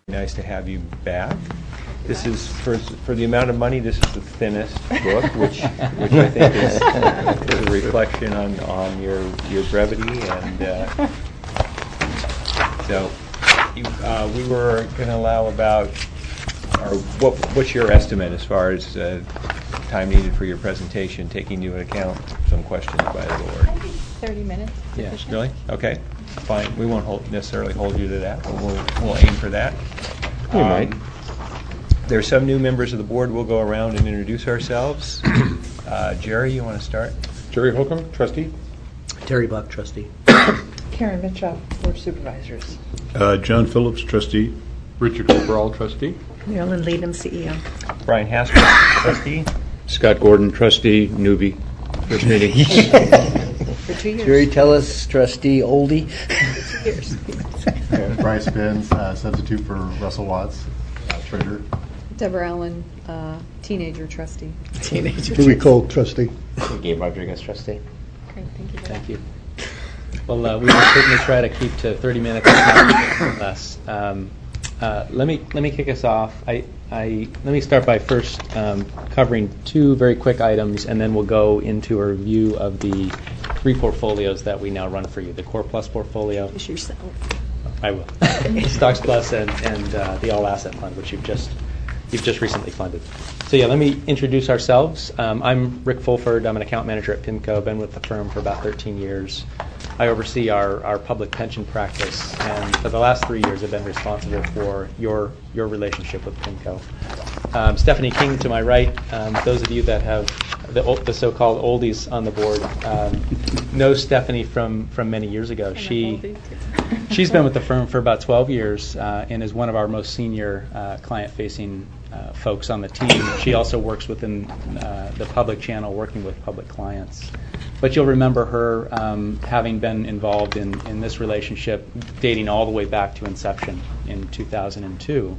Nice to have you back. This is, for the amount of money, this is the thinnest book, which I think is a reflection on your brevity. And so we were going to allow about, or what's your estimate as far as time needed for your presentation, taking into account some questions by the board? I think 30 minutes. Yeah, really? Okay, fine. We won't necessarily hold you to that, but we'll aim for that. You might. There are some new members of the board. We'll go around and introduce ourselves. Jerry, you want to start? Jerry Holcomb, trustee. Terry Buck, trustee. Karen Mitchell, Board of Supervisors. John Phillips, trustee. Richard Cabral, trustee. Marilyn Leadham, CEO. Brian Haskell, trustee. Scott Gordon, trustee. Newbie. First meeting. For 2 years. Jerry Tellis, trustee, oldie. 2 years. Bryce Spence, substitute for Russell Watts, treasurer. Deborah Allen, teenager trustee. Teenager. Louis Cole, trustee. Gabe Rodriguez, trustee. Great, thank you. Thank you. Well, we will certainly try to keep to 30 minutes, if not less. Let me kick us off. Let me start by first covering two very quick items, and then we'll go into a review of the three portfolios that we now run for you: the Core Plus portfolio. It's yourself. I will. Stocks Plus and the All Asset Fund, which you've just recently funded. So yeah, let me introduce ourselves. I'm Rick Fulford. I'm an account manager at PIMCO. I've been with the firm for about 13 years. I oversee our public pension practice, and for the last 3 years I've been responsible for your relationship with PIMCO. Stephanie King to my right. Those of you that have the so-called oldies on the board know Stephanie from many years ago. She's been with the firm for about 12 years and is one of our most senior client-facing folks on the team. She also works within the public channel, working with public clients. But you'll remember her having been involved in this relationship dating all the way back to inception in 2002.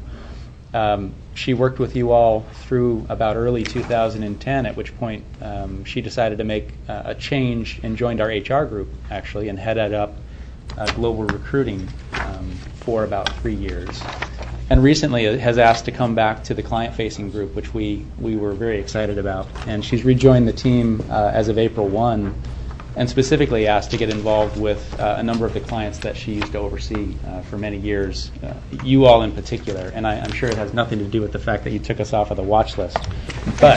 She worked with you all through about early 2010, at which point she decided to make a change and joined our HR group, actually, and headed up global recruiting for about 3 years. And recently has asked to come back to the client-facing group, which we were very excited about. And she's rejoined the team as of April 1, and specifically asked to get involved with a number of the clients that she used to oversee for many years, you all in particular. And I'm sure it has nothing to do with the fact that you took us off of the watch list. But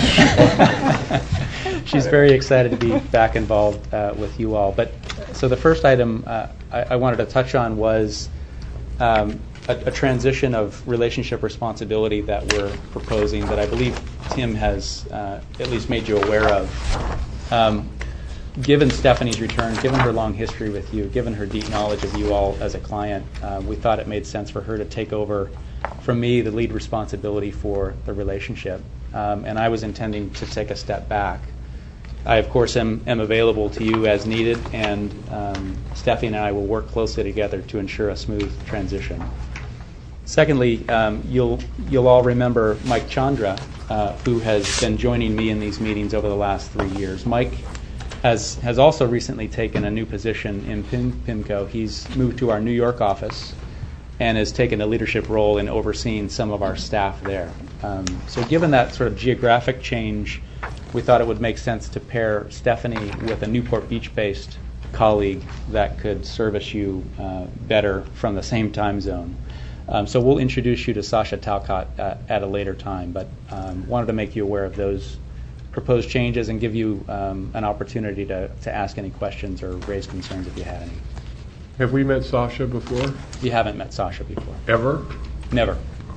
she's very excited to be back involved with you all. But so the first item I wanted to touch on was a transition of relationship responsibility that we're proposing that I believe Tim has at least made you aware of. Given Stephanie's return, given her long history with you, given her deep knowledge of you all as a client, we thought it made sense for her to take over from me the lead responsibility for the relationship. And I was intending to take a step back. I, of course, am available to you as needed, and Stephanie and I will work closely together to ensure a smooth transition. Secondly, you'll all remember Mike Chandra, who has been joining me in these meetings over the last 3 years. Mike has also recently taken a new position in PIMCO. He's moved to our New York office and has taken a leadership role in overseeing some of our staff there. So given that sort of geographic change, we thought it would make sense to pair Stephanie with a Newport Beach-based colleague that could service you better from the same time zone. So we'll introduce you to Sasha Talcott at a later time, but wanted to make you aware of those proposed changes and give you an opportunity to ask any questions or raise concerns if you had any. Have we met Sasha before? You haven't met Sasha before. Ever? Never.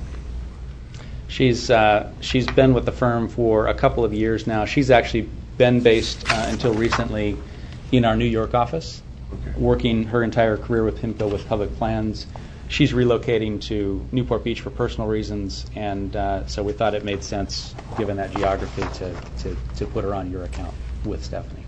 She's been with the firm for a couple of years now. She's actually been based until recently in our New York office, working her entire career with PIMCO with public plans. She's relocating to Newport Beach for personal reasons, and so we thought it made sense, given that geography, to put her on your account with Stephanie.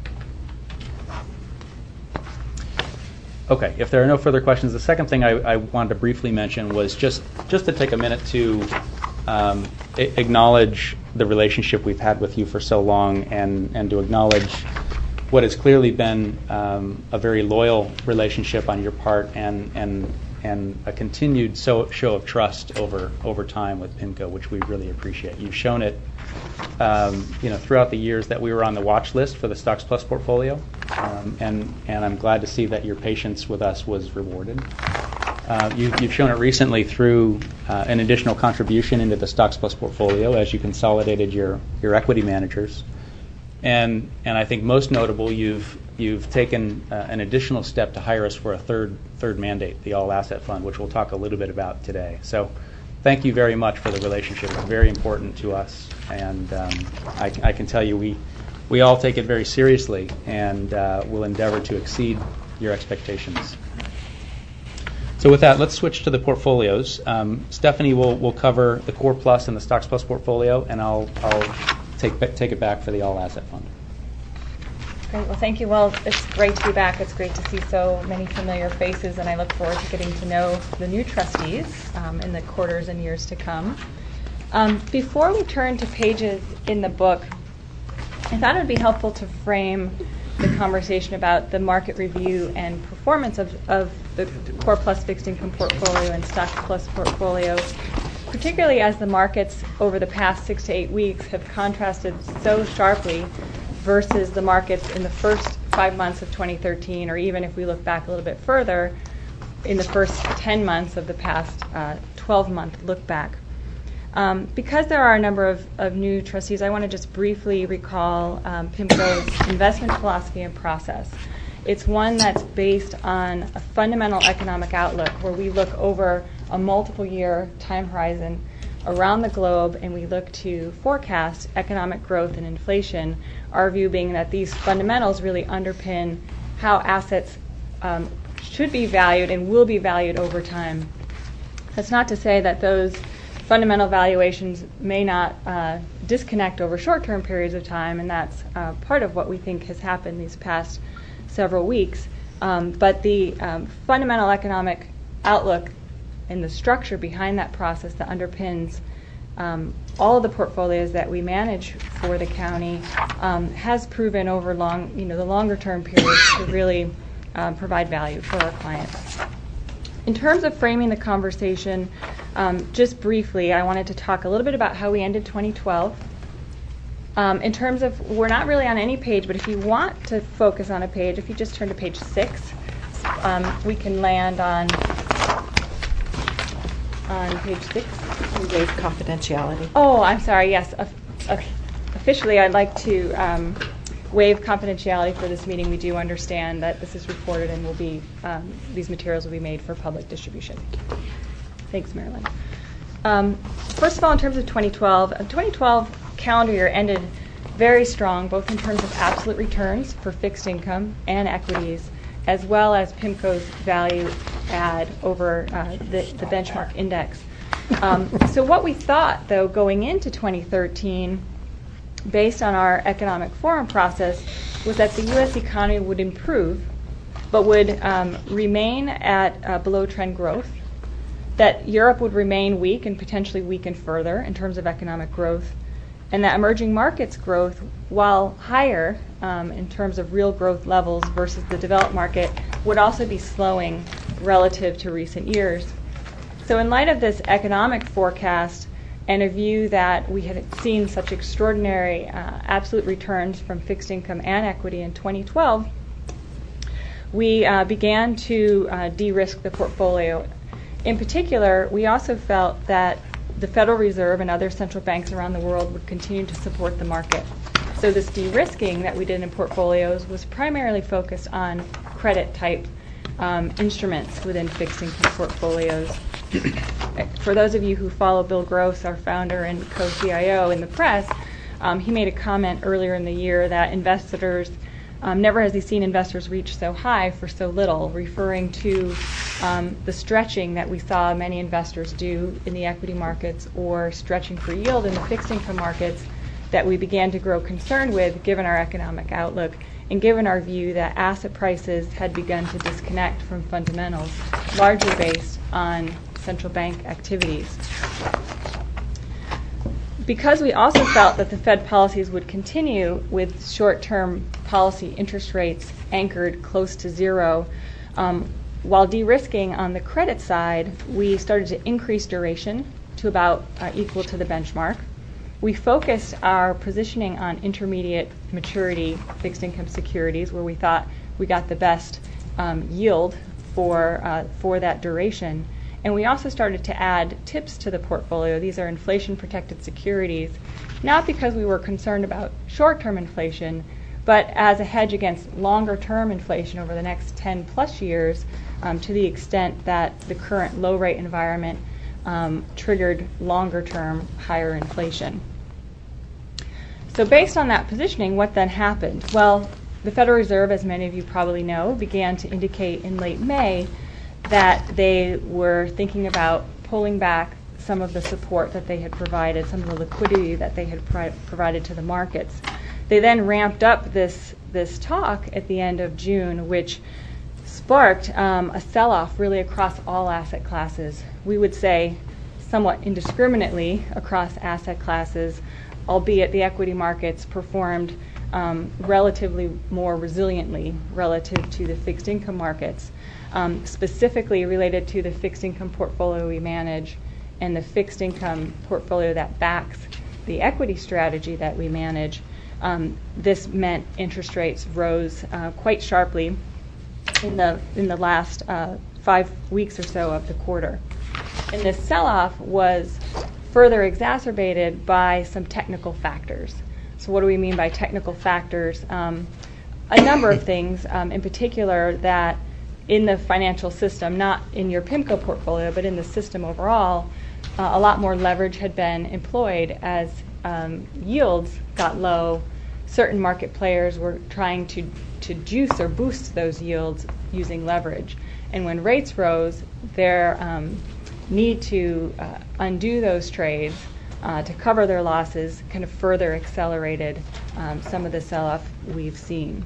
Okay, if there are no further questions, the second thing I wanted to briefly mention was just to take a minute to acknowledge the relationship we've had with you for so long, and to acknowledge what has clearly been a very loyal relationship on your part, and and a continued show of trust over time with PIMCO, which we really appreciate. You've shown it throughout the years that we were on the watch list for the Stocks Plus portfolio, and I'm glad to see that your patience with us was rewarded. You've shown it recently through an additional contribution into the Stocks Plus portfolio as you consolidated your equity managers, and I think most notable, you've taken an additional step to hire us for a third mandate, the All Asset Fund, which we'll talk a little bit about today. So, thank you very much for the relationship. It's very important to us, and I can tell you we all take it very seriously, and will endeavor to exceed your expectations. So with that, let's switch to the portfolios. Stephanie will cover the Core Plus and the Stocks Plus portfolio, and I'll take it back for the All Asset Fund. Great. Well, thank you. Well, it's great to be back. It's great to see so many familiar faces, and I look forward to getting to know the new trustees in the quarters and years to come. Before we turn to pages in the book, I thought it would be helpful to frame the conversation about the market review and performance of the Core Plus fixed income portfolio and Stocks Plus portfolio, particularly as the markets over the past 6 to 8 weeks have contrasted so sharply versus the markets in the first 5 months of 2013, or even if we look back a little bit further, in the first 10 months of the past 12-month look back. Because there are a number of new trustees, I want to just briefly recall PIMCO's investment philosophy and process. It's one that's based on a fundamental economic outlook where we look over a multiple-year time horizon around the globe and we look to forecast economic growth and inflation, our view being that these fundamentals really underpin how assets should be valued and will be valued over time. That's not to say that those fundamental valuations may not disconnect over short-term periods of time, and that's part of what we think has happened these past several weeks. But the fundamental economic outlook and the structure behind that process that underpins all of the portfolios that we manage for the county has proven over the longer-term periods to really provide value for our clients. In terms of framing the conversation, just briefly, I wanted to talk a little bit about how we ended 2012. In terms of, we're not really on any page, but if you want to focus on a page, if you just turn to page 6, we can land on page 6. We waive confidentiality. Oh, I'm sorry, yes. Officially, I'd like to waive confidentiality for this meeting. We do understand that this is recorded and will be these materials will be made for public distribution. Thanks, Marilyn. First of all, in terms of 2012 calendar year ended very strong, both in terms of absolute returns for fixed income and equities, as well as PIMCO's value add over the benchmark index. So what we thought, though, going into 2013, based on our economic forum process, was that the U.S. economy would improve, but would remain at below trend growth, that Europe would remain weak and potentially weaken further in terms of economic growth, and that emerging markets growth, while higher in terms of real growth levels versus the developed market, would also be slowing relative to recent years. So in light of this economic forecast and a view that we had seen such extraordinary absolute returns from fixed income and equity in 2012, we began to de-risk the portfolio. In particular, we also felt that the Federal Reserve and other central banks around the world would continue to support the market. So this de-risking that we did in portfolios was primarily focused on credit-type instruments within fixed income portfolios. For those of you who follow Bill Gross, our founder and co-CIO, in the press, he made a comment earlier in the year that investors, never has he seen investors reach so high for so little, referring to the stretching that we saw many investors do in the equity markets or stretching for yield in the fixed income markets that we began to grow concerned with given our economic outlook and given our view that asset prices had begun to disconnect from fundamentals, largely based on central bank activities. Because we also felt that the Fed policies would continue with short-term policy interest rates anchored close to zero, while de-risking on the credit side, we started to increase duration to about equal to the benchmark. We focused our positioning on intermediate maturity fixed income securities, where we thought we got the best yield for that duration. And we also started to add tips to the portfolio. These are inflation-protected securities, not because we were concerned about short-term inflation, but as a hedge against longer-term inflation over the next 10-plus years, to the extent that the current low-rate environment triggered longer-term higher inflation. So based on that positioning, what then happened? Well, the Federal Reserve, as many of you probably know, began to indicate in late May that they were thinking about pulling back some of the support that they had provided, some of the liquidity that they had provided to the markets. They then ramped up this talk at the end of June, which sparked a sell-off really across all asset classes. We would say somewhat indiscriminately across asset classes, albeit the equity markets performed relatively more resiliently relative to the fixed income markets, specifically related to the fixed income portfolio we manage and the fixed income portfolio that backs the equity strategy that we manage. This meant interest rates rose quite sharply in the last 5 weeks or so of the quarter. And this sell-off was further exacerbated by some technical factors. So what do we mean by technical factors? A number of things, in particular that in the financial system, not in your PIMCO portfolio, but in the system overall, a lot more leverage had been employed as yields got low. Certain market players were trying to juice or boost those yields using leverage. And when rates rose, their need to undo those trades to cover their losses kind of further accelerated some of the sell-off we've seen.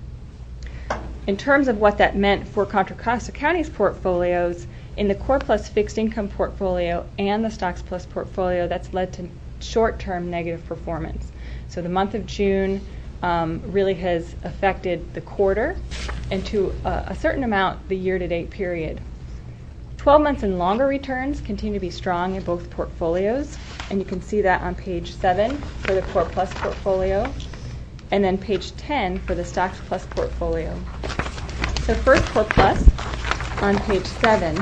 In terms of what that meant for Contra Costa County's portfolios, in the Core Plus fixed income portfolio and the Stocks Plus portfolio, that's led to short-term negative performance. So the month of June really has affected the quarter and to a certain amount the year-to-date period. 12 months and longer returns continue to be strong in both portfolios, and you can see that on page 7 for the Core Plus portfolio, and then page 10 for the Stocks Plus portfolio. So first Core Plus on page 7,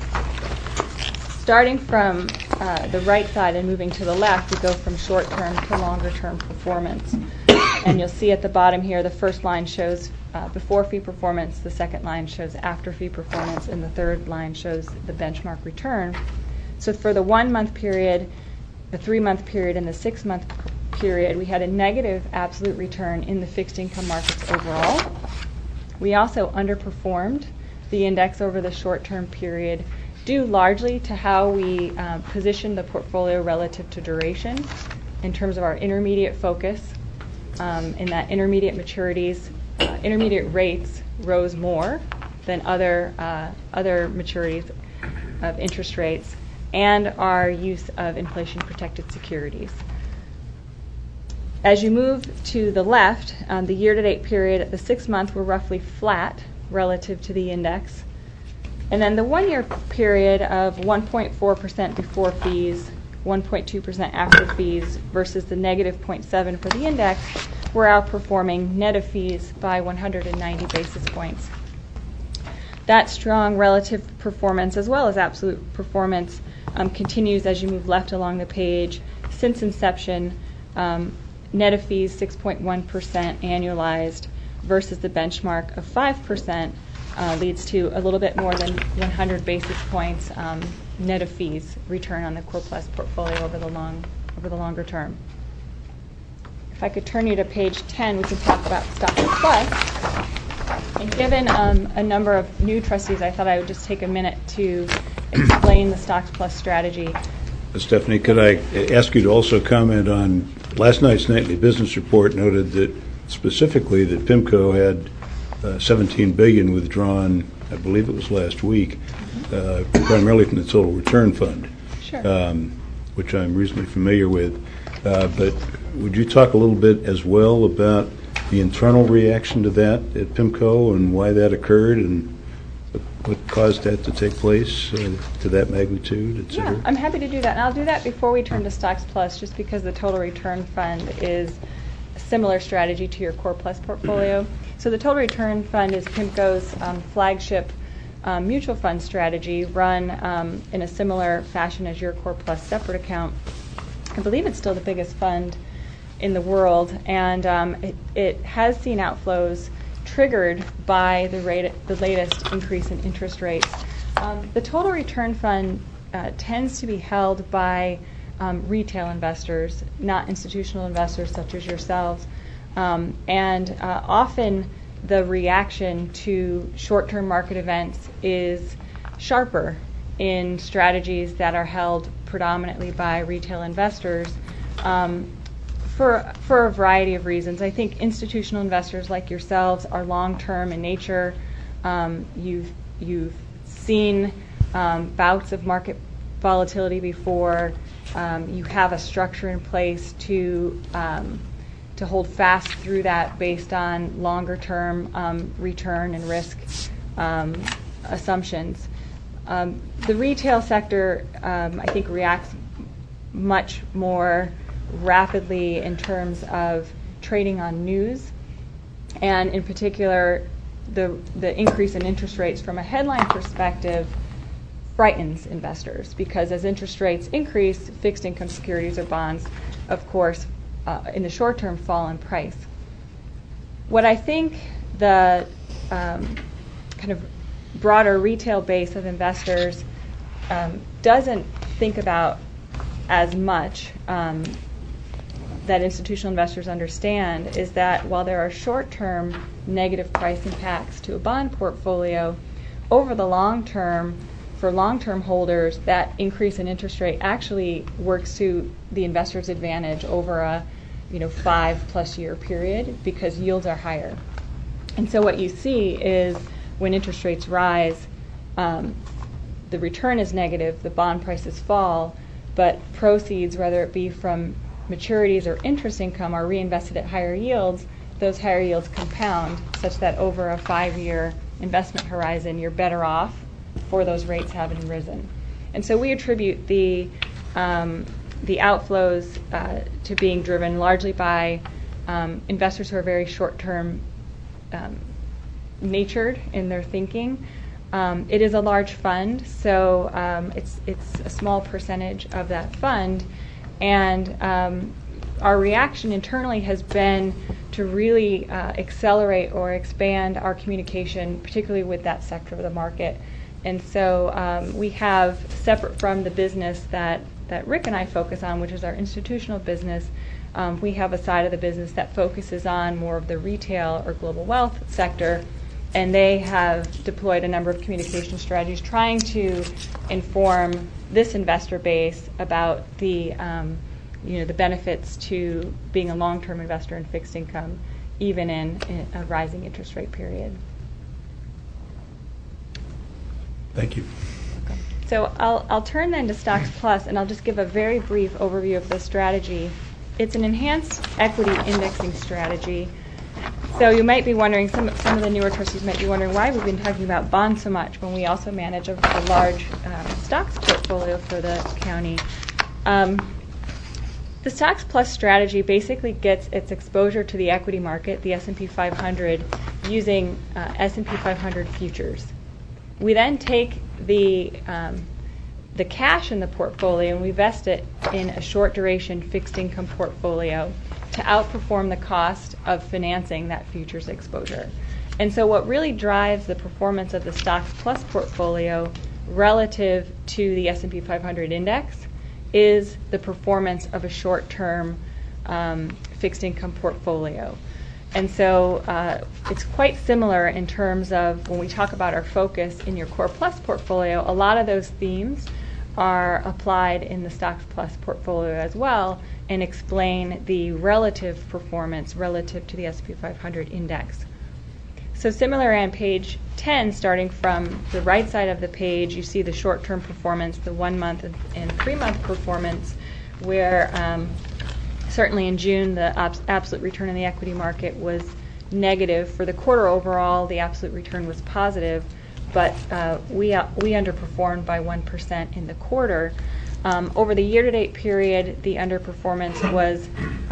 starting from the right side and moving to the left, we go from short-term to longer-term performance. And you'll see at the bottom here, the first line shows before fee performance, the second line shows after fee performance, and the third line shows the benchmark return. So for the 1 month period, the 3 month period, and the 6 month period, we had a negative absolute return in the fixed income markets overall. We also underperformed the index over the short-term period, due largely to how we positioned the portfolio relative to duration in terms of our intermediate focus, in that intermediate maturities, intermediate rates rose more than other maturities of interest rates, and our use of inflation-protected securities. As you move to the left, the year-to-date period at the 6 month were roughly flat relative to the index. And then the 1 year period of 1.4% before fees, 1.2% after fees versus the negative 0.7 for the index, we're outperforming net of fees by 190 basis points. That strong relative performance, as well as absolute performance, continues as you move left along the page. Since inception, net of fees 6.1% annualized versus the benchmark of 5% leads to a little bit more than 100 basis points net of fees return on the Core Plus portfolio over the longer term. If I could turn you to page 10, we can talk about Stocks Plus. And given a number of new trustees, I thought I would just take a minute to explain the Stocks Plus strategy. Stephanie, could I ask you to also comment on last night's nightly business report noted that specifically that PIMCO had $17 billion withdrawn, I believe it was last week, primarily from the Total Return Fund, Sure. Which I'm reasonably familiar with. But would you talk a little bit as well about the internal reaction to that at PIMCO and why that occurred and what caused that to take place to that magnitude, et cetera? Yeah, I'm happy to do that. And I'll do that before we turn to Stocks Plus, just because the Total Return Fund is a similar strategy to your Core Plus portfolio. So the Total Return Fund is PIMCO's flagship mutual fund strategy, run in a similar fashion as your Core Plus separate account. I believe it's still the biggest fund in the world, and it has seen outflows triggered by the latest increase in interest rates. The Total Return Fund tends to be held by retail investors, not institutional investors such as yourselves, and often the reaction to short-term market events is sharper in strategies that are held predominantly by retail investors. For a variety of reasons. I think institutional investors like yourselves are long-term in nature. You've seen bouts of market volatility before. You have a structure in place to hold fast through that based on longer-term return and risk assumptions. The retail sector, I think, reacts much more rapidly in terms of trading on news, and in particular the increase in interest rates from a headline perspective frightens investors, because as interest rates increase, fixed income securities or bonds, of course, in the short term fall in price. What I think the kind of broader retail base of investors doesn't think about as much, that institutional investors understand, is that while there are short-term negative price impacts to a bond portfolio, over the long term, for long-term holders, that increase in interest rate actually works to the investor's advantage over a 5+ year period, because yields are higher. And so what you see is when interest rates rise, the return is negative, the bond prices fall, but proceeds, whether it be from maturities or interest income, are reinvested at higher yields. Those higher yields compound such that over a 5-year investment horizon, you're better off for those rates having risen. And so we attribute the outflows to being driven largely by investors who are very short-term natured in their thinking. It is a large fund, so it's a small percentage of that fund. And our reaction internally has been to really accelerate or expand our communication, particularly with that sector of the market. And so we have, separate from the business that Rick and I focus on, which is our institutional business, we have a side of the business that focuses on more of the retail or global wealth sector. And they have deployed a number of communication strategies trying to inform this investor base about the benefits to being a long-term investor in fixed income, even in a rising interest rate period. Thank you. So I'll turn then to Stocks Plus, and I'll just give a very brief overview of the strategy. It's an enhanced equity indexing strategy. So you might be wondering, some of the newer trustees might be wondering why we've been talking about bonds so much when we also manage a large stocks portfolio for the county. The Stocks Plus strategy basically gets its exposure to the equity market, the S&P 500, using S&P 500 futures. We then take the cash in the portfolio and we vest it in a short duration fixed income portfolio to outperform the cost of financing that futures exposure. And so what really drives the performance of the Stocks Plus portfolio relative to the S&P 500 index is the performance of a short-term fixed income portfolio. And so it's quite similar in terms of when we talk about our focus in your Core Plus portfolio, a lot of those themes are applied in the Stocks Plus portfolio as well and explain the relative performance relative to the S&P 500 index. So similar on page 10, starting from the right side of the page, you see the short-term performance, the 1-month and 3-month performance, where certainly in June the absolute return in the equity market was negative. For the quarter overall, the absolute return was positive, but we underperformed by 1% in the quarter. Over the year-to-date period, the underperformance was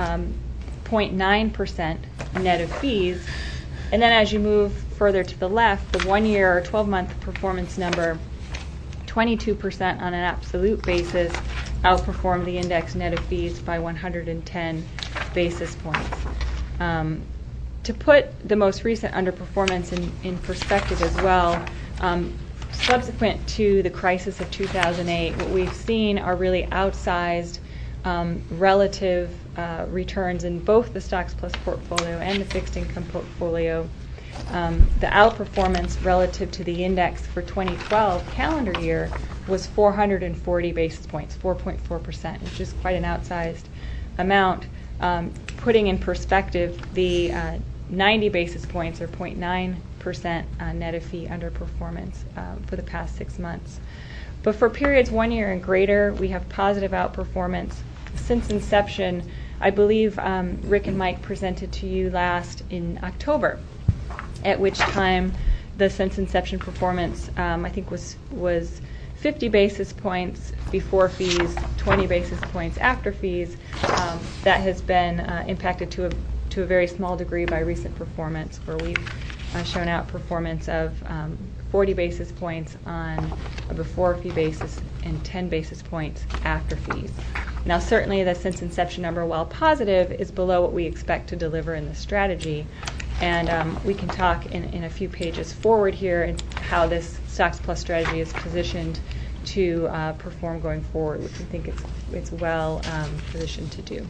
0.9% net of fees. And then as you move further to the left, the 1-year or 12-month performance number, 22% on an absolute basis, outperformed the index net of fees by 110 basis points. To put the most recent underperformance in perspective as well, subsequent to the crisis of 2008, what we've seen are really outsized relative returns in both the Stocks Plus portfolio and the fixed income portfolio. The outperformance relative to the index for 2012 calendar year was 440 basis points, 4.4%, which is quite an outsized amount. Putting in perspective the 90 basis points or 0.9% net of fee underperformance for the past 6 months. But for periods 1 year and greater, we have positive outperformance. Since inception, I believe Rick and Mike presented to you last in October, at which time the since inception performance I think was 50 basis points before fees, 20 basis points after fees. That has been impacted to a very small degree by recent performance, where we've shown out performance of 40 basis points on a before fee basis and 10 basis points after fees. Now, certainly the since inception number, while positive, is below what we expect to deliver in the strategy. And we can talk in a few pages forward here and how this Stocks Plus strategy is positioned to perform going forward, which we think it's well positioned to do.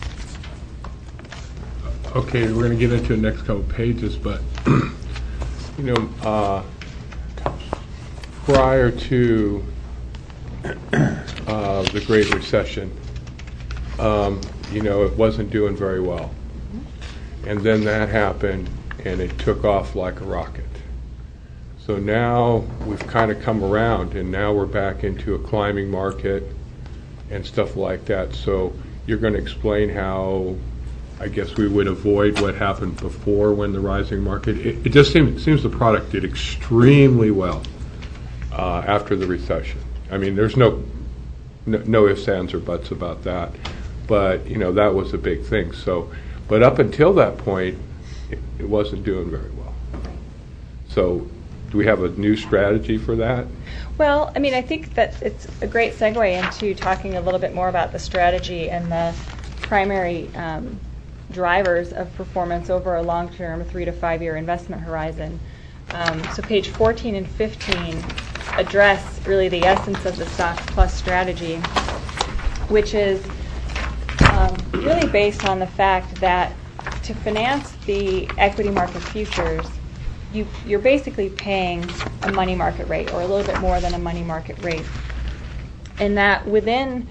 Okay, we're going to get into the next couple pages, but prior to the Great Recession, it wasn't doing very well. And then that happened, and it took off like a rocket. So now we've kind of come around, and now we're back into a climbing market and stuff like that. So you're going to explain how, I guess, we would avoid what happened before when the rising market. It just seems the product did extremely well after the recession. I mean, there's no ifs, ands, or buts about that. But that was a big thing. So, but up until that point, it wasn't doing very well. So, do we have a new strategy for that? Well, I mean, I think that it's a great segue into talking a little bit more about the strategy and the primary drivers of performance over a long-term 3 to 5 year investment horizon. So page 14 and 15 address really the essence of the Stocks Plus strategy, which is really based on the fact that to finance the equity market futures, you're basically paying a money market rate, or a little bit more than a money market rate. And that within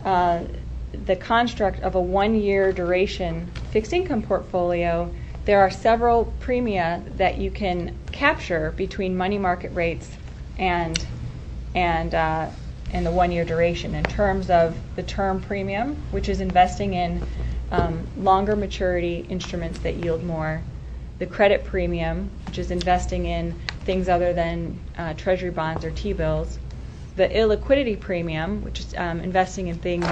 the construct of a 1 year duration fixed income portfolio, there are several premia that you can capture between money market rates and the 1 year duration in terms of the term premium, which is investing in longer maturity instruments that yield more, the credit premium, which is investing in things other than treasury bonds or T-bills, the illiquidity premium, which is investing in things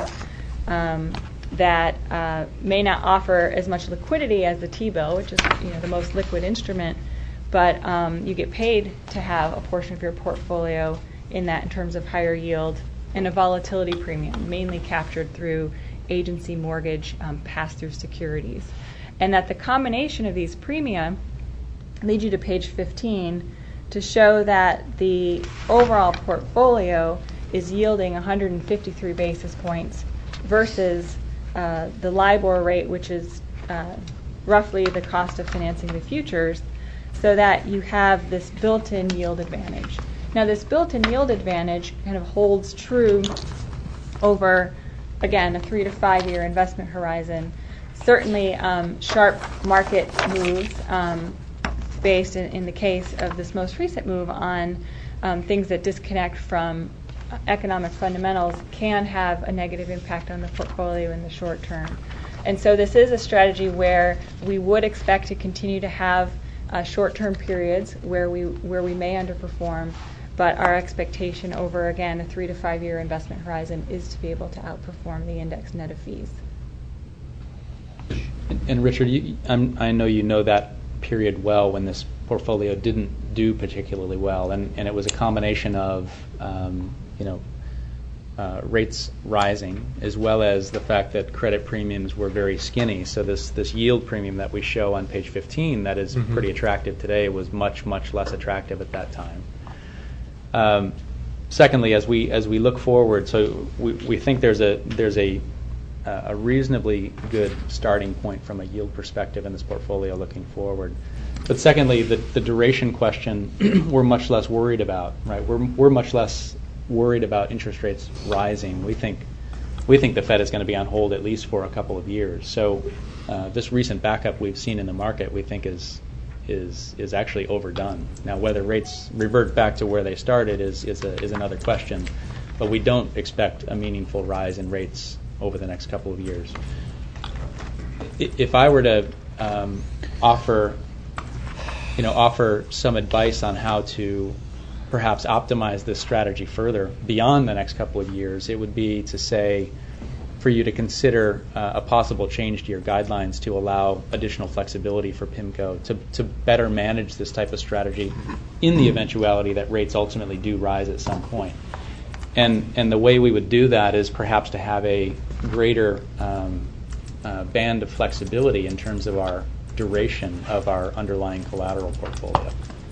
that may not offer as much liquidity as the T-bill, which is the most liquid instrument, but you get paid to have a portion of your portfolio in that in terms of higher yield, and a volatility premium, mainly captured through agency mortgage pass-through securities. And that the combination of these premia leads you to page 15 to show that the overall portfolio is yielding 153 basis points versus the LIBOR rate, which is roughly the cost of financing the futures, so that you have this built-in yield advantage. Now, this built-in yield advantage kind of holds true over, again, a 3 to 5 year investment horizon. Certainly, sharp market moves based in the case of this most recent move on things that disconnect from economic fundamentals can have a negative impact on the portfolio in the short term. And so this is a strategy where we would expect to continue to have short-term periods where we may underperform, but our expectation over, again, a 3 to 5 year investment horizon is to be able to outperform the index net of fees. And Richard, I know you know that period well when this portfolio didn't do particularly well, and it was a combination of rates rising as well as the fact that credit premiums were very skinny. So this yield premium that we show on page 15 that is pretty attractive today was much less attractive at that time. Secondly, as we look forward, so we think there's a reasonably good starting point from a yield perspective in this portfolio looking forward. But secondly, the duration question we're much less worried about, right? We're much less worried about interest rates rising. We think the Fed is going to be on hold at least for a couple of years. So this recent backup we've seen in the market, we think is actually overdone. Now, whether rates revert back to where they started is another question, but we don't expect a meaningful rise in rates over the next couple of years. If I were to offer some advice on how to perhaps optimize this strategy further beyond the next couple of years, it would be to say for you to consider a possible change to your guidelines to allow additional flexibility for PIMCO to better manage this type of strategy in the eventuality that rates ultimately do rise at some point. And the way we would do that is perhaps to have a greater band of flexibility in terms of our duration of our underlying collateral portfolio.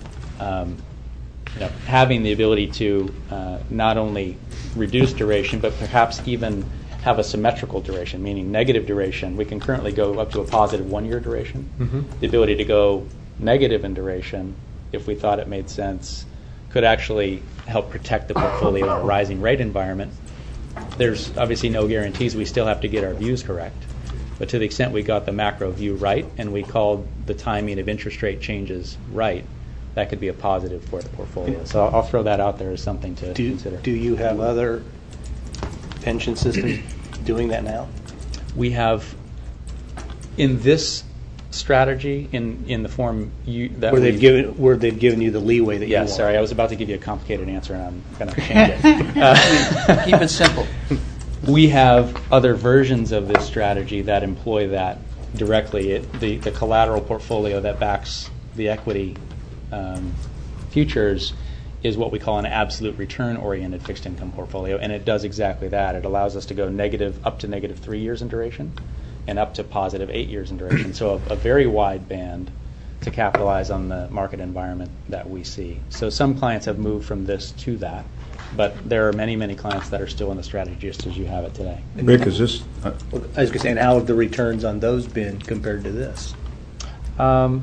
Having the ability to not only reduce duration, but perhaps even have a symmetrical duration, meaning negative duration. We can currently go up to a positive 1 year duration. The ability to go negative in duration, if we thought it made sense, could actually help protect the portfolio in a rising rate environment. There's obviously no guarantees. We still have to get our views correct. But to the extent we got the macro view right and we called the timing of interest rate changes right, that could be a positive for the portfolio. So I'll throw that out there as something to consider. Do you have other pension systems doing that now? We have, in this strategy, in the form that where they've given you the leeway that you want. Yeah, sorry, I was about to give you a complicated answer, and I'm going to change it. Keep it simple. We have other versions of this strategy that employ that directly. The collateral portfolio that backs the equity futures is what we call an absolute return-oriented fixed income portfolio, and it does exactly that. It allows us to go up to negative 3 years in duration and up to positive 8 years in duration. So a very wide band to capitalize on the market environment that we see. So some clients have moved from this to that, but there are many, many clients that are still in the strategy just as you have it today. Rick, is this... I was going to say, and how have the returns on those been compared to this? Do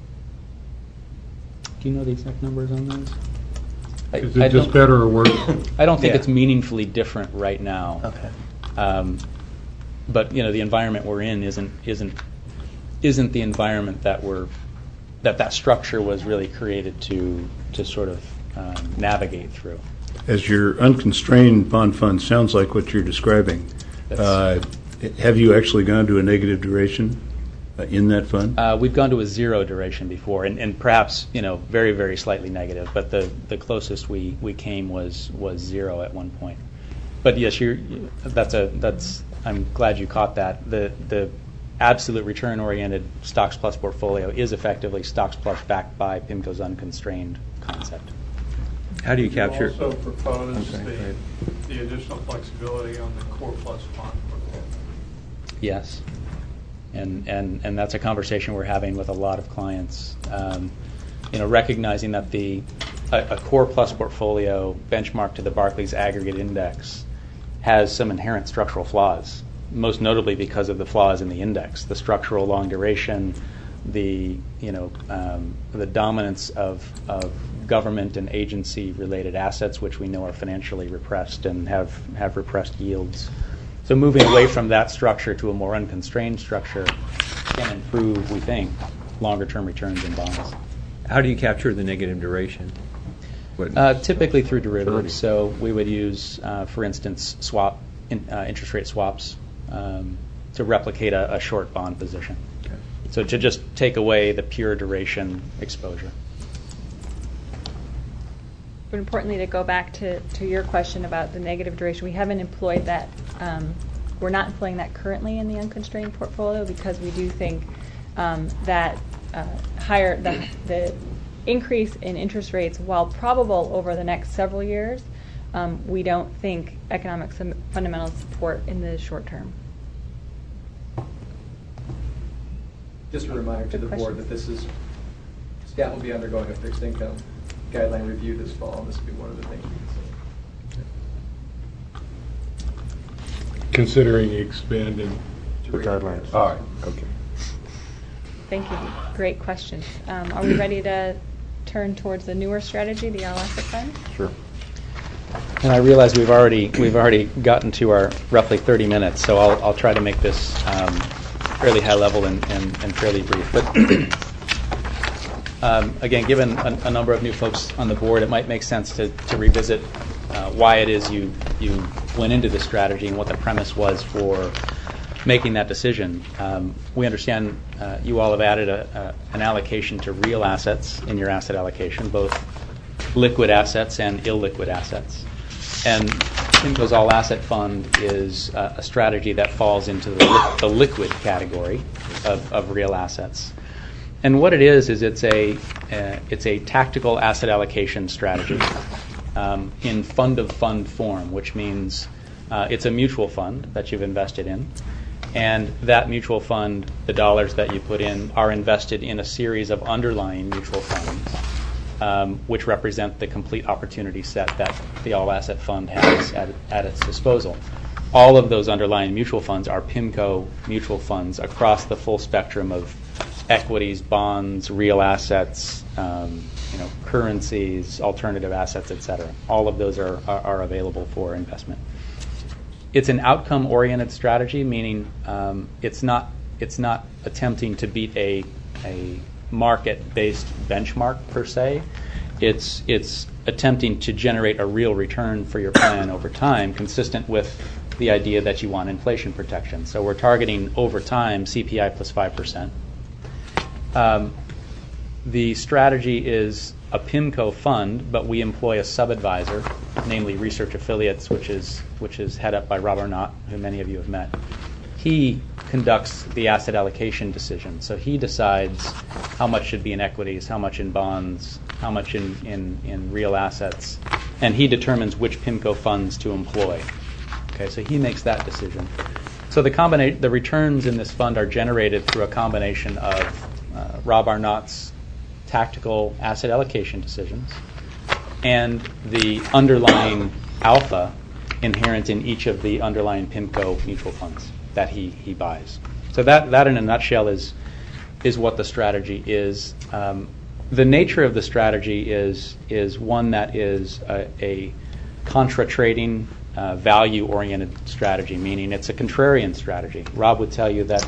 you know the exact numbers on those? Is it just better or worse? I don't think it's meaningfully different right now. Okay. But the environment we're in isn't the environment that structure was really created to sort of navigate through. As your unconstrained bond fund sounds like what you're describing, have you actually gone to a negative duration in that fund? We've gone to a zero duration before, and perhaps very, very slightly negative. But the closest we came was zero at one point. But yes, I'm glad you caught that. The absolute return-oriented Stocks Plus portfolio is effectively Stocks Plus backed by PIMCO's unconstrained concept. How do you capture? Also propose Okay, the additional flexibility on the Core Plus bond portfolio. Yes, and that's a conversation we're having with a lot of clients. Recognizing that a Core Plus portfolio benchmarked to the Barclays Aggregate Index has some inherent structural flaws, most notably because of the flaws in the index, the structural long duration, the dominance of government and agency related assets, which we know are financially repressed and have repressed yields. So moving away from that structure to a more unconstrained structure can improve, we think, longer term returns in bonds. How do you capture the negative duration? Typically through derivatives. So we would use, for instance, interest rate swaps to replicate a short bond position. Okay. So to just take away the pure duration exposure. But importantly, to go back to your question about the negative duration, we haven't employed that. We're not employing that currently in the unconstrained portfolio because we do think that the increase in interest rates, while probable over the next several years, we don't think economic fundamentals support in the short term. Just a reminder to the board that staff will be undergoing a fixed income guideline review this fall, and this will be one of the things we consider. Considering expanding The guidelines. All right, okay. Thank you. Great questions. Are we ready to turn towards the newer strategy, the All Asset Fund? Sure. And I realize we've already gotten to our roughly 30 minutes, so I'll try to make this fairly high level and fairly brief. But again, given a number of new folks on the board, it might make sense to revisit why it is you went into this strategy and what the premise was for making that decision. We understand you all have added an allocation to real assets in your asset allocation, both liquid assets and illiquid assets. And PIMCO's All Asset Fund is a strategy that falls into the liquid category of real assets. And what it is it's a tactical asset allocation strategy in fund of fund form, which means it's a mutual fund that you've invested in. And that mutual fund, the dollars that you put in, are invested in a series of underlying mutual funds, which represent the complete opportunity set that the All Asset Fund has at its disposal. All of those underlying mutual funds are PIMCO mutual funds across the full spectrum of equities, bonds, real assets, currencies, alternative assets, et cetera. All of those are available for investment. It's an outcome-oriented strategy, meaning it's not attempting to beat a market-based benchmark per se. It's attempting to generate a real return for your plan over time, consistent with the idea that you want inflation protection. So we're targeting over time CPI plus 5%. The strategy is a PIMCO fund, but we employ a sub-advisor, namely Research Affiliates, which is head up by Rob Arnott, who many of you have met. He conducts the asset allocation decision. So he decides how much should be in equities, how much in bonds, how much in real assets, and he determines which PIMCO funds to employ. Okay, so he makes that decision. So the returns in this fund are generated through a combination of Rob Arnott's tactical asset allocation decisions and the underlying alpha inherent in each of the underlying PIMCO mutual funds that he buys. So that in a nutshell is what the strategy is. The nature of the strategy is one that is a contra-trading, value-oriented strategy, meaning it's a contrarian strategy. Rob would tell you that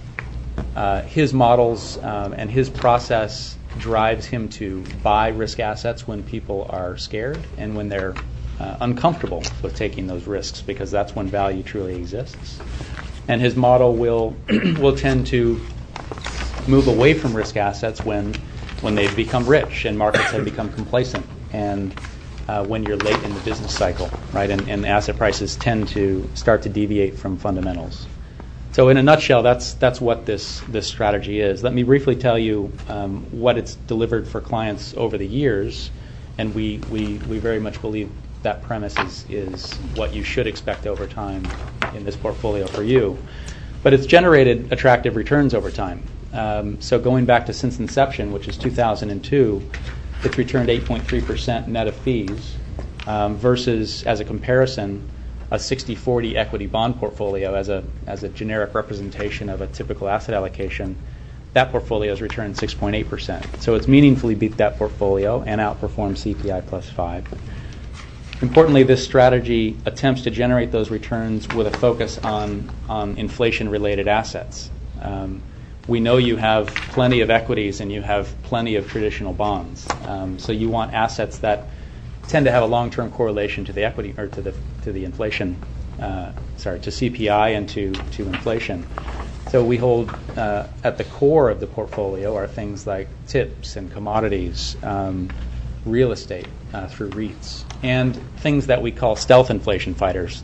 his models and his process drives him to buy risk assets when people are scared and when they're uncomfortable with taking those risks, because that's when value truly exists. And his model will tend to move away from risk assets when they've become rich and markets have become complacent, and when you're late in the business cycle, right? And asset prices tend to start to deviate from fundamentals. So in a nutshell, that's what this strategy is. Let me briefly tell you what it's delivered for clients over the years, and we very much believe that premise is what you should expect over time in this portfolio for you. But it's generated attractive returns over time. So going back to since inception, which is 2002, it's returned 8.3% net of fees versus, as a comparison, a 60-40 equity bond portfolio as a generic representation of a typical asset allocation. That portfolio has returned 6.8%. So it's meaningfully beat that portfolio and outperformed CPI plus 5. Importantly, this strategy attempts to generate those returns with a focus on inflation-related assets. We know you have plenty of equities and you have plenty of traditional bonds. So you want assets that tend to have a long-term correlation to the equity or to the inflation, to CPI and to inflation. So we hold at the core of the portfolio are things like tips and commodities, real estate through REITs, and things that we call stealth inflation fighters,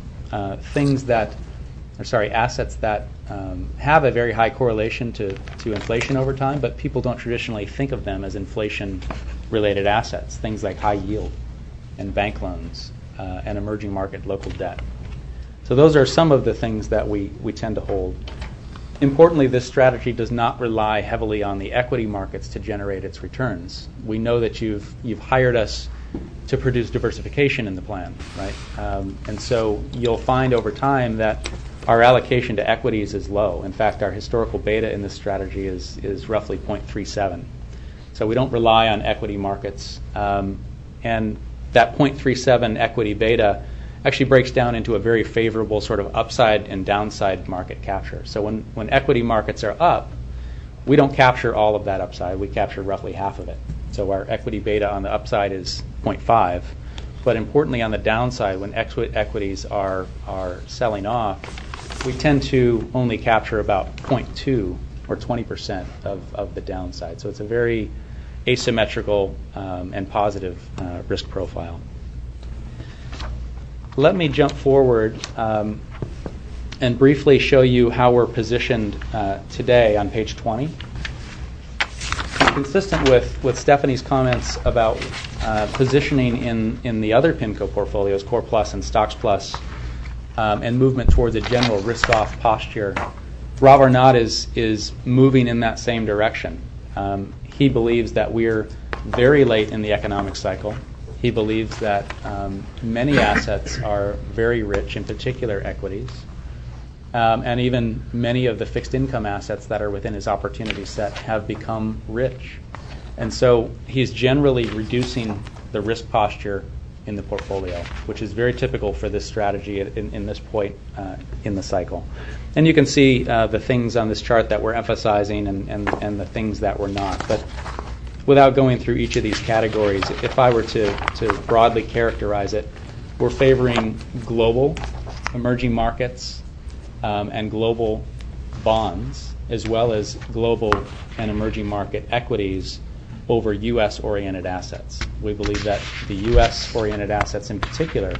assets that have a very high correlation to inflation over time, but people don't traditionally think of them as inflation-related assets, things like high yield and bank loans and emerging market local debt. So those are some of the things that we tend to hold. Importantly, this strategy does not rely heavily on the equity markets to generate its returns. We know that you've hired us to produce diversification in the plan, right? And so you'll find over time that our allocation to equities is low. In fact, our historical beta in this strategy is roughly 0.37. So we don't rely on equity markets. And that 0.37 equity beta actually breaks down into a very favorable sort of upside and downside market capture. So when equity markets are up, we don't capture all of that upside. We capture roughly half of it. So our equity beta on the upside is 0.5. But importantly, on the downside, when equities are selling off, we tend to only capture about 0.2 or 20% of the downside. So it's a very asymmetrical and positive risk profile. Let me jump forward and briefly show you how we're positioned today on page 20. Consistent with Stephanie's comments about positioning in the other PIMCO portfolios, Core Plus and Stocks Plus, and movement towards a general risk-off posture, Rob Arnott is moving in that same direction. He believes that we're very late in the economic cycle. He believes that many assets are very rich, in particular equities, and even many of the fixed income assets that are within his opportunity set have become rich. And so he's generally reducing the risk posture in the portfolio, which is very typical for this strategy in this point in the cycle. And you can see the things on this chart that we're emphasizing and the things that we're not. But without going through each of these categories, if I were to broadly characterize it, we're favoring global emerging markets and global bonds, as well as global and emerging market equities over U.S.-oriented assets. We believe that the U.S.-oriented assets in particular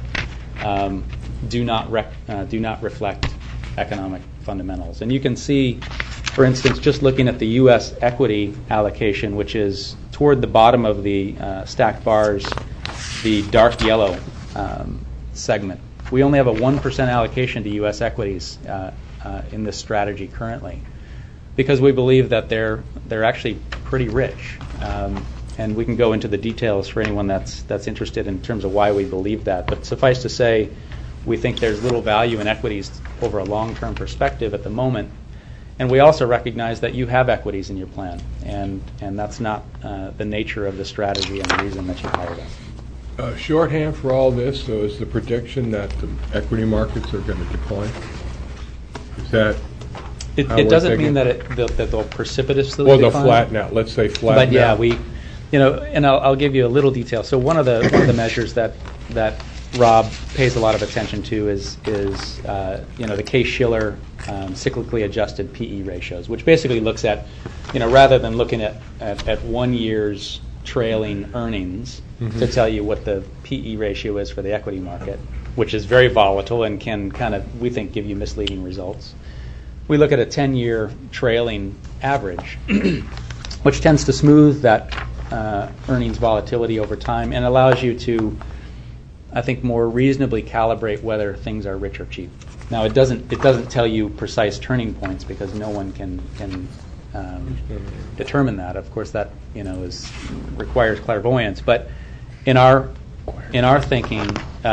do not reflect economic fundamentals. And you can see, for instance, just looking at the U.S. equity allocation, which is toward the bottom of the stacked bars, the dark yellow segment. We only have a 1% allocation to U.S. equities in this strategy currently, because we believe that they're actually pretty rich. And we can go into the details for anyone that's interested in terms of why we believe that. But suffice to say, we think there's little value in equities over a long-term perspective at the moment. And we also recognize that you have equities in your plan, and that's not the nature of the strategy and the reason that you hired us. Shorthand for all this, so is the prediction that the equity markets are going to decline? Is that it doesn't mean that they'll precipitously they'll decline. flatten out. Let's say flatten out. But yeah, and I'll give you a little detail. So one of the measures that Rob pays a lot of attention to is the Case-Shiller cyclically adjusted PE ratios, which basically looks at, rather than looking at 1 year's trailing earnings to tell you what the PE ratio is for the equity market, which is very volatile and can kind of, we think, give you misleading results. We look at a 10-year trailing average, which tends to smooth that earnings volatility over time and allows you to, I think, more reasonably calibrate whether things are rich or cheap. Now, it doesn't tell you precise turning points, because no one can determine that. Of course, that requires clairvoyance. But in our thinking,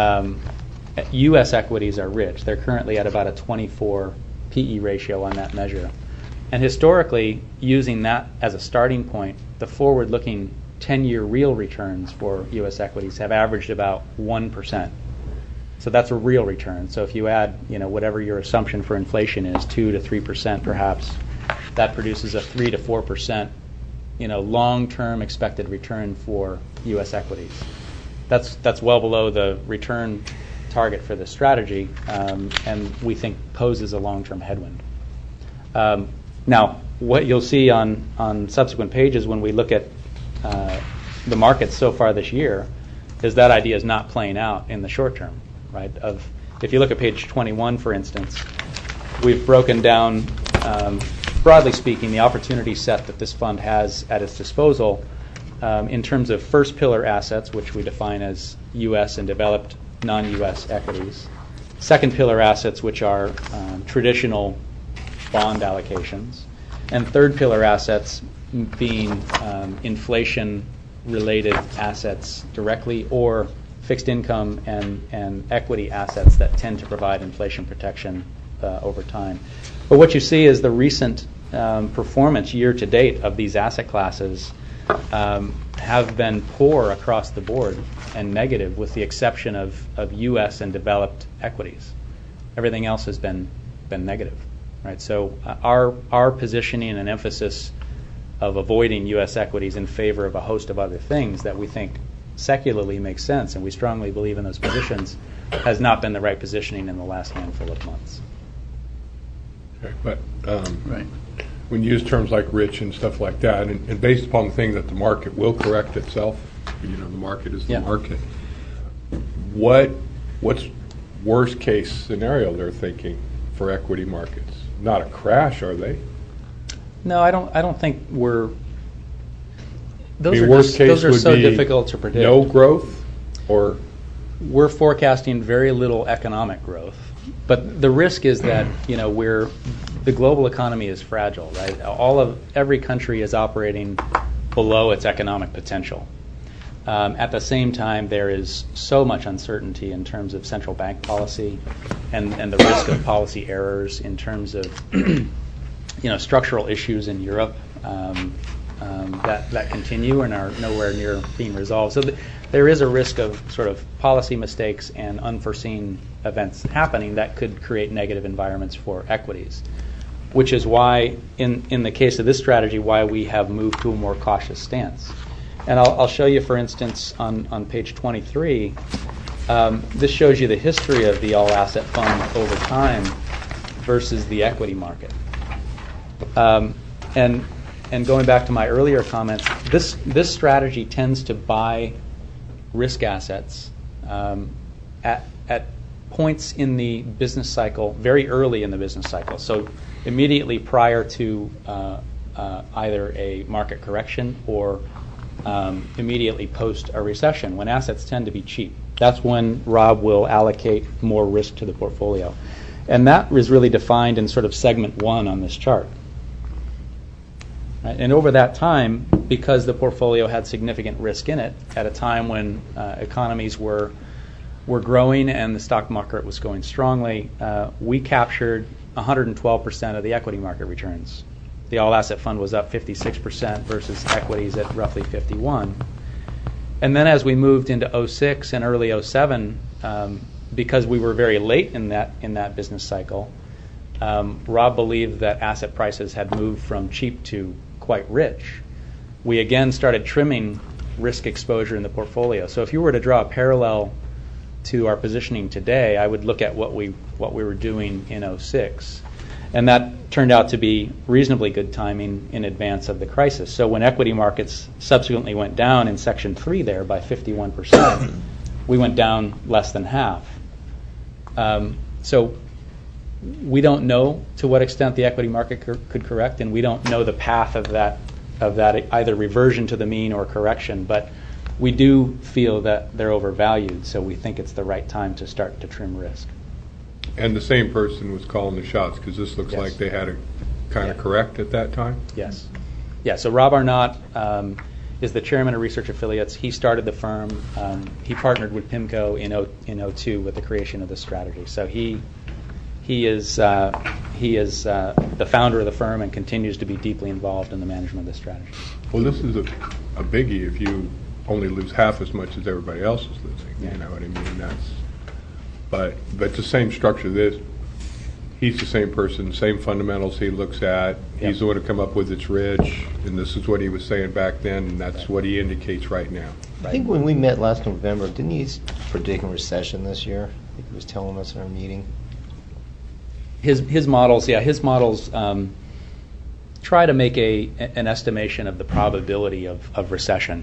U.S. equities are rich. They're currently at about a 24 PE ratio on that measure. And historically, using that as a starting point, the forward-looking 10-year real returns for U.S. equities have averaged about 1%. So that's a real return. So if you add, whatever your assumption for inflation is, 2 to 3% perhaps, that produces a 3 to 4%, long-term expected return for U.S. equities. That's well below the return target for this strategy, and we think poses a long-term headwind. Now, what you'll see on subsequent pages when we look at the markets so far this year is that idea is not playing out in the short term, right? If you look at page 21, for instance, we've broken down, broadly speaking, the opportunity set that this fund has at its disposal in terms of first pillar assets, which we define as U.S. and developed non-U.S. equities. Second pillar assets, which are traditional bond allocations. And third pillar assets being inflation-related assets directly, or fixed income and equity assets that tend to provide inflation protection over time. But what you see is the recent performance year to date of these asset classes have been poor across the board and negative, with the exception of U.S. and developed equities. Everything else has been negative, right? So our positioning and emphasis of avoiding U.S. equities in favor of a host of other things that we think secularly makes sense, and we strongly believe in those positions, has not been the right positioning in the last handful of months. Okay, but Right. when you use terms like rich and stuff like that, and based upon the thing that the market will correct itself, the market is the Yeah. market. What's worst case scenario they're thinking for equity markets? Not a crash, are they? No, I don't think we're. Those I mean, are worst case those are would so be difficult to predict. No growth, or We're forecasting very little economic growth, but the risk is that the global economy is fragile, right? Every country is operating below its economic potential. At the same time, there is so much uncertainty in terms of central bank policy and the risk of policy errors in terms of structural issues in Europe that continue and are nowhere near being resolved. So there is a risk of sort of policy mistakes and unforeseen events happening that could create negative environments for equities, which is why, in the case of this strategy, why we have moved to a more cautious stance. And I'll show you, for instance, on page 23, this shows you the history of the all-asset fund over time versus the equity market. And going back to my earlier comments, this strategy tends to buy risk assets at points in the business cycle, very early in the business cycle. So immediately prior to either a market correction or immediately post a recession, when assets tend to be cheap. That's when Rob will allocate more risk to the portfolio. And that is really defined in sort of segment 1 on this chart. Right? And over that time, because the portfolio had significant risk in it at a time when economies were growing and the stock market was going strongly, we captured 112% of the equity market returns. The all-asset fund was up 56% versus equities at roughly 51%. And then as we moved into 06 and early 07, because we were very late in that business cycle, Rob believed that asset prices had moved from cheap to quite rich. We again started trimming risk exposure in the portfolio. So if you were to draw a parallel to our positioning today, I would look at what we were doing in 06. And that turned out to be reasonably good timing in advance of the crisis. So when equity markets subsequently went down in Section 3 there by 51%, we went down less than half. So we don't know to what extent the equity market could correct, and we don't know the path of that either reversion to the mean or correction. But we do feel that they're overvalued, so we think it's the right time to start to trim risk. and the same person was calling the shots, because this looks Yes. like they had to kind of correct at that time. Yes. Yeah, so Rob Arnott is the chairman of Research Affiliates. He started the firm. He partnered with PIMCO in 02 with the creation of this strategy. So he is the founder of the firm and continues to be deeply involved in the management of this strategy. Well, this is a biggie if you only lose half as much as everybody else is losing. Yeah. You know what I mean? But it's the same structure. He's the same person, same fundamentals he looks at. Yep. He's the one who come up with it's rich, and this is what he was saying back then, and that's what he indicates right now. I think when we met last November, didn't he predict a recession this year? I think he was telling us in our meeting. his models, his models try to make an estimation of the probability of recession.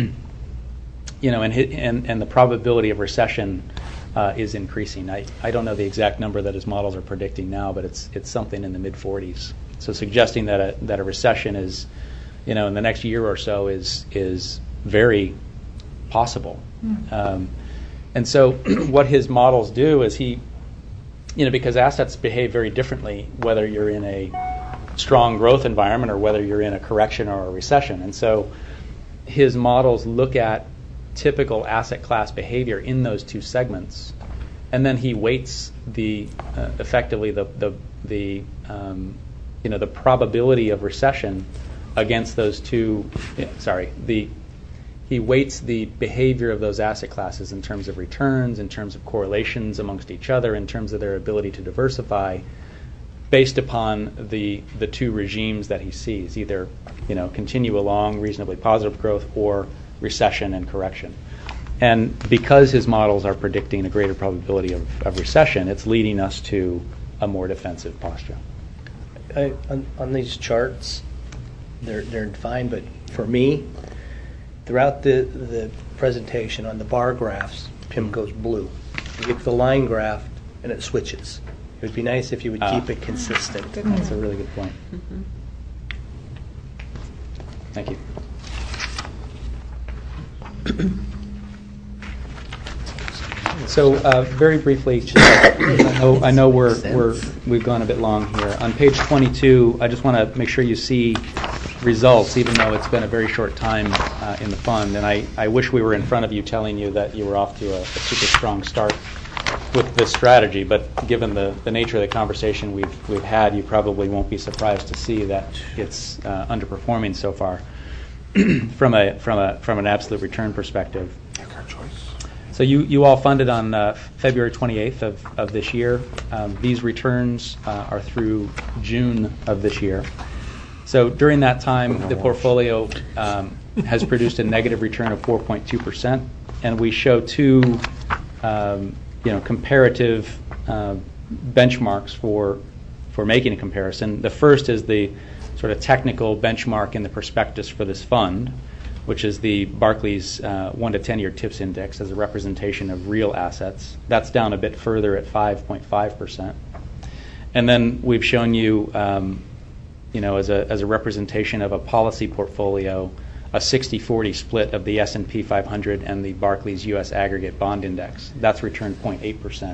And the probability of recession is increasing. I don't know the exact number that his models are predicting now, but it's something in the mid-40s. So suggesting that a recession is, in the next year or so is very possible. And so what his models do is because assets behave very differently whether you're in a strong growth environment or whether you're in a correction or a recession. And so his models look at typical asset class behavior in those two segments, and then he weights effectively the probability of recession against those two. He weights the behavior of those asset classes in terms of returns, in terms of correlations amongst each other, in terms of their ability to diversify, based upon the two regimes that he sees, either continue along reasonably positive growth or recession and correction. And because his models are predicting a greater probability of recession, it's leading us to a more defensive posture. On these charts, they're fine, but for me, throughout the presentation on the bar graphs, PIMCO's blue. You get to the line graph and it switches. It would be nice if you would keep it consistent. That's a really good point. Thank you. So very briefly, I know we've gone a bit long here. On page 22, I just want to make sure you see results, even though it's been a very short time in the fund. And I wish we were in front of you telling you that you were off to a super strong start with this strategy. But given the nature of the conversation we've had, you probably won't be surprised to see that it's underperforming so far from an absolute return perspective. So you all funded on February 28th of this year. These returns are through June of this year. So during that time, the portfolio has produced a negative return of 4.2%, and we show two comparative benchmarks for making a comparison. The first is the sort of technical benchmark in the prospectus for this fund, which is the Barclays 1 to 10-year TIPS index as a representation of real assets. That's down a bit further at 5.5%. And then we've shown you, as a representation of a policy portfolio, a 60-40 split of the S&P 500 and the Barclays U.S. Aggregate Bond Index. That's returned 0.8%.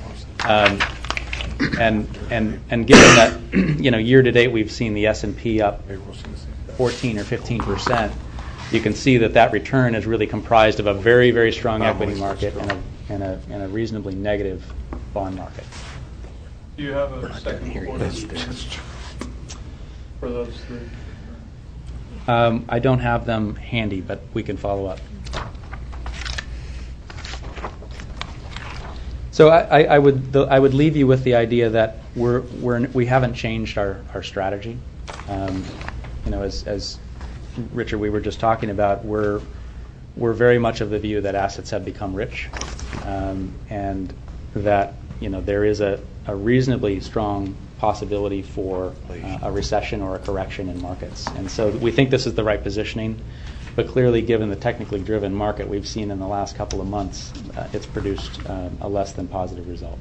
And given that, year to date we've seen the S&P up 14 or 15%, you can see that return is really comprised of a very, very strong equity market and a reasonably negative bond market. Do you have a second quarter for those three? I don't have them handy, but we can follow up. So I would leave you with the idea that we haven't changed our strategy. As Richard, we were just talking about, we're very much of the view that assets have become rich, and that there is a reasonably strong possibility for a recession or a correction in markets. And so we think this is the right positioning, but clearly given the technically driven market we've seen in the last couple of months, it's produced a less than positive result.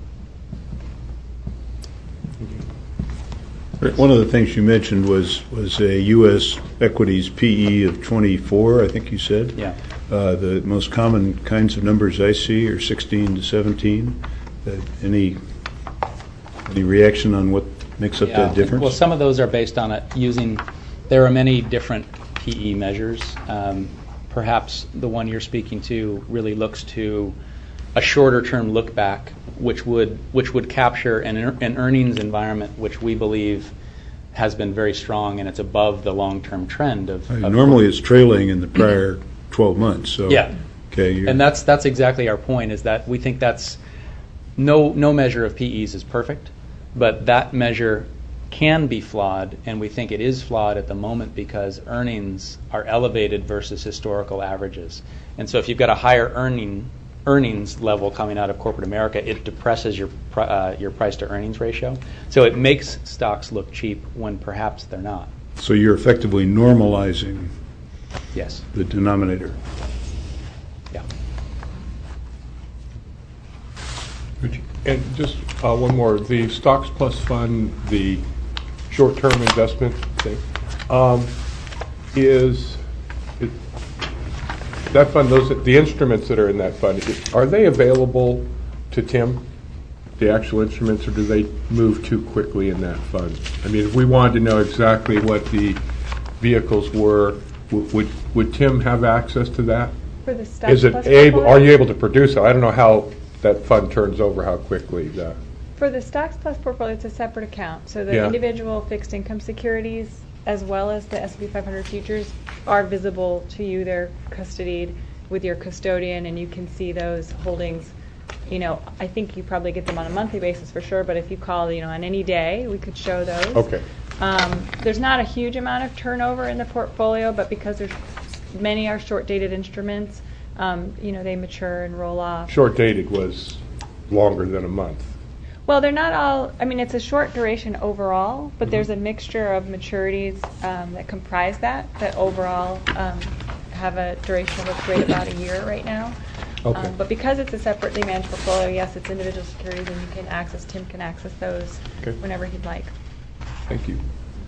One of the things you mentioned was a U.S. equities PE of 24, I think you said. Yeah. The most common kinds of numbers I see are 16 to 17. Any reaction on what makes up that difference? Well, some of those are based on there are many different PE measures. Perhaps the one you're speaking to really looks to a shorter term look back, which would capture an earnings environment which we believe has been very strong, and it's above the long-term trend of normally it's trailing in the prior 12 months. So yeah. Okay. And that's exactly our point, is that we think that's no measure of PEs is perfect, but that measure can be flawed, and we think it is flawed at the moment because earnings are elevated versus historical averages. And so if you've got a higher earning earnings level coming out of corporate America, it depresses your price to earnings ratio. So it makes stocks look cheap when perhaps they're not. So you're effectively normalizing Yes. the denominator. Yeah. And just one more, the Stocks Plus Fund, the short-term investment thing, that fund, the instruments that are in that fund, are they available to Tim, the actual instruments, or do they move too quickly in that fund? I mean, if we wanted to know exactly what the vehicles were, would Tim have access to that? For the Stocks Is it Plus able? portfolio? Are you able to produce it? I don't know how that fund turns over, how quickly that. For the Stocks Plus portfolio, it's a separate account. So the Yeah. individual fixed income securities, as well as the S&P 500 futures, are visible to you. They're custodied with your custodian, and you can see those holdings. You know, I think you probably get them on a monthly basis for sure, but if you call, you know, on any day, we could show those. Okay. There's not a huge amount of turnover in the portfolio, but because many are short-dated instruments, you know, they mature and roll off. Short-dated was longer than a month. Well, they're not all, I mean, it's a short duration overall, but there's a mixture of maturities that comprise that overall have a duration of let's rate about a year right now. Okay. But because it's a separately managed portfolio, yes, it's individual securities, and you can access, Tim can access those Okay. whenever he'd like. Thank you.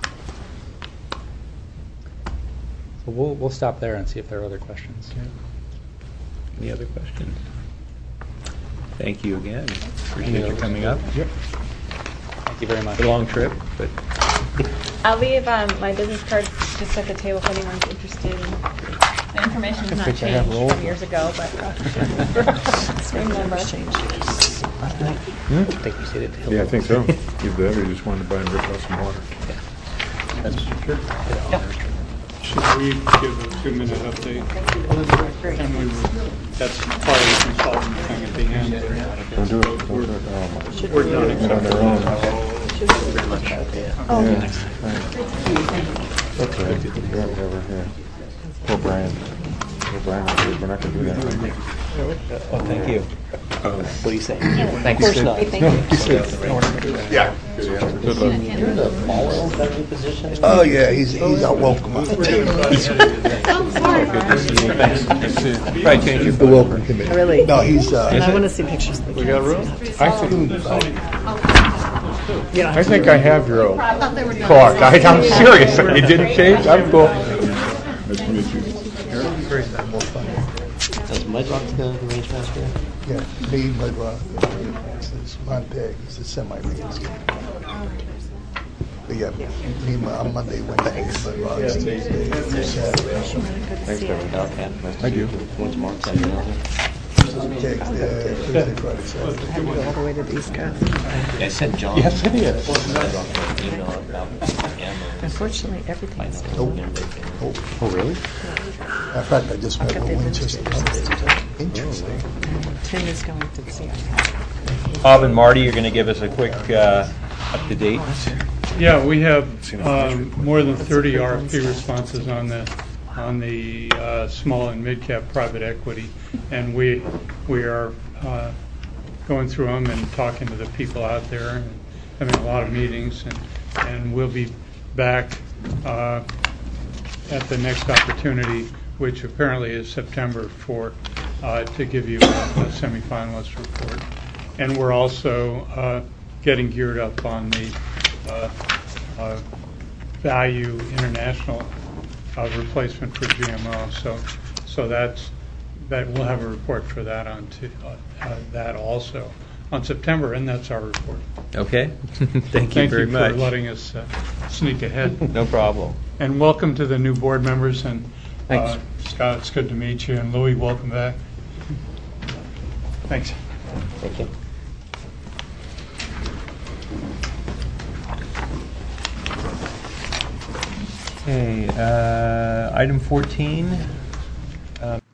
So we'll stop there and see if there are other questions. Any other questions? Thank you again. Appreciate you coming up. Yep. Thank you very much. It's a long trip, but I'll leave my business cards just at the table if anyone's interested. The information has not changed from years ago, but remember. Think you said it. Yeah, I think so. Give that, or you just wanted to buy and rip out some water? Should we give a 2-minute update? And that's part of the consultant thing at the end. Don't do it. We're done. On their own. That's all right. We're over here. Poor Brian. We're not going to do that. oh, thank you. What do you say? Thank you. Of course not. Yeah. Oh, yeah, he's out welcome. Probably change your The welcome committee. Really? No, he's, And I want to see pictures of the We got room? I think I have your old card. I'm serious. You didn't change? I'm cool. Nice to meet you. Does Mike Rock the range master? yeah, me, Mud Rock, it's Montag, he's a semi-range guy. But yeah, me, on Monday, Wednesday, Mud Rock, Tuesday, Saturday. Thanks, Kevin. Okay. Nice to I see do. you. When's Mark Saturday? Thursday, Friday, Saturday. Had to go all the way to the East Coast. I sent John. Yes, it is. Email about Unfortunately, everything's Nope. Oh, really? In fact, I just met with Winchester Monday. Interesting. Tim is going to see our Bob and Marty, you're going to give us a quick up-to-date. Yeah, we have more than 30 RFP responses on the small and mid-cap private equity, and we are going through them and talking to the people out there and having a lot of meetings, and we'll be back at the next opportunity, which apparently is September, to give you a semifinalist report. And we're also getting geared up on the Value International replacement for GMO. So that we'll have a report for that on that also on September, and that's our report. Okay. Thank you very much. Thank you for letting us sneak ahead. No problem. And welcome to the new board members. And Thanks. Scott, it's good to meet you. And Louis, welcome back. Thanks. Thank you. Okay, item 14.